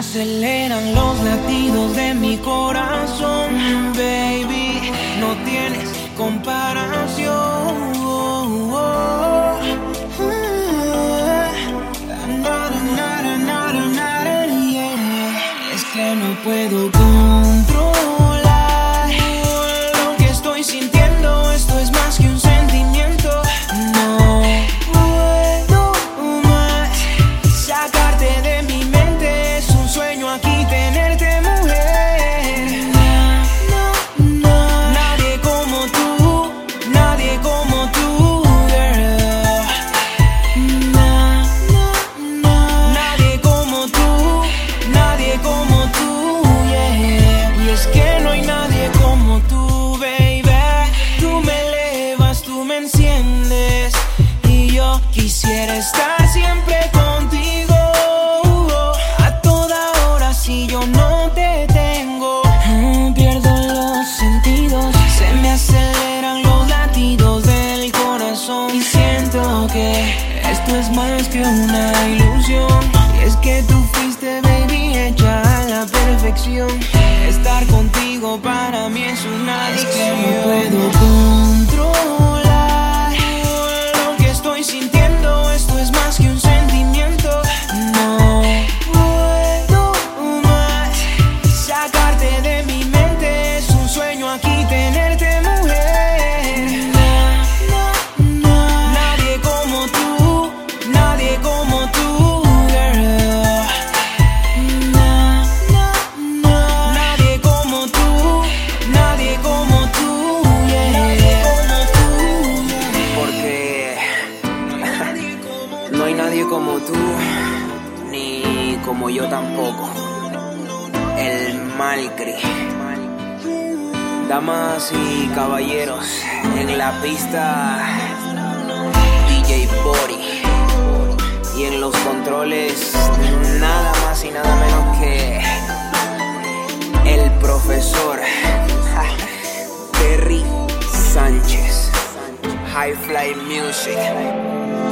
aceleran los latidos de mi corazón. Baby, no tienes comparación. Es que no puedo controlar lo que estoy sintiendo. Esto es más que un sentimiento. No puedo más sacarte de mi mente. Es un sueño aquí tenerte, mujer. Nadie como tú, nadie como tú, girl. Nadie como tú, nadie como tú, yeah. Y es que no hay nadie como tú, baby. Tú me elevas, tú me enciendes, y yo quisiera estar siempre contigo, a toda hora si yo no te tengo. Pierdo los sentidos, se me aceleran los latidos del corazón, y siento que esto es más que una ilusión. Y es que tú fuiste, baby, hecha a la perfección. Estar contigo para mí es una adicción. Es que no puedo controlar lo que estoy sintiendo. Esto es más que un sentimiento. No puedo más sacarte de mi mente. Es un sueño aquí tenerte, mujer. Nadie como tú, nadie como tú, girl. Nadie como tú, nadie como tú, yeah. Porque no hay nadie como tú, ni como yo tampoco. El Malcri. Damas y caballeros, en la pista DJ Body, y en los controles nada más y nada menos que el profesor Terry Sánchez. High Fly Music.